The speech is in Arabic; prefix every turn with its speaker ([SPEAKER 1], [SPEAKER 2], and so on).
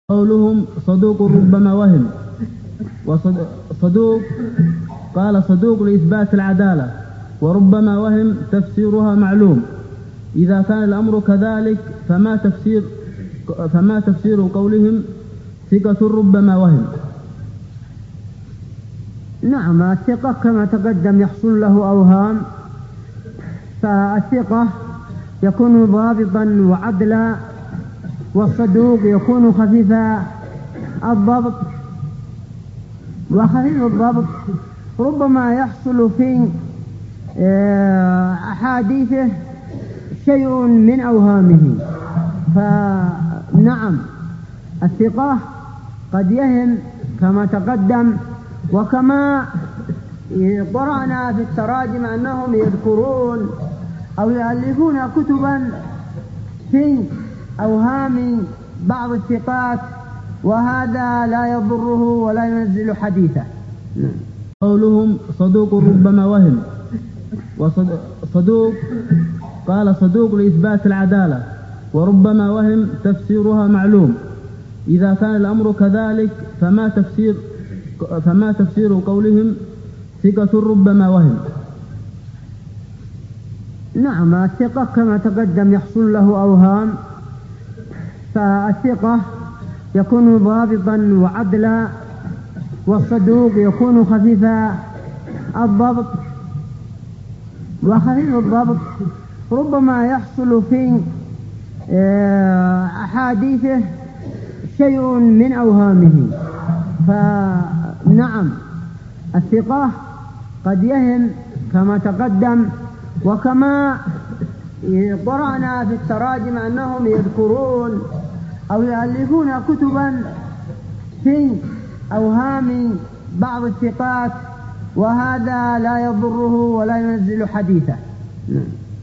[SPEAKER 1] قولهم صدوق ربما وهم. وصدوق قال صدوق لإثبات العدالة، وربما وهم تفسيرها معلوم. إذا كان الأمر كذلك فما تفسير قولهم ثقة ربما وهم؟
[SPEAKER 2] نعم، الثقة كما تقدم يحصل له أوهام، فالثقة يكون ضابطا وعدلا، والصدوق يكون خفيف الضبط. وخفيف الضبط ربما يحصل في أحاديثه شيء من أوهامه. فنعم، الثقة قد يهم كما تقدم، وكما قرأنا في التراجم أنهم يذكرون أو يؤلفون كتبا في أوهام بعض الثقات، وهذا لا يضره ولا ينزل حديثه.
[SPEAKER 1] قولهم صدوق ربما وهم. وصدوق قال صدوق لإثبات العدالة، وربما وهم تفسيرها معلوم. إذا كان الأمر كذلك فما تفسير قولهم ثقة ربما وهم؟
[SPEAKER 2] نعم، الثقة كما تقدم يحصل له أوهام، فالثقة يكون ضابطا وعدلا، والصدوق يكون خفيف الضبط. وخفيف الضبط ربما يحصل في أحاديثه شيء من أوهامه. فنعم، الثقة قد يهم كما تقدم، وكما قرأنا في التراجم أنهم يذكرون أو يؤلفون كتبا في أوهام بعض الثقات، وهذا لا يضره ولا ينزل حديثه.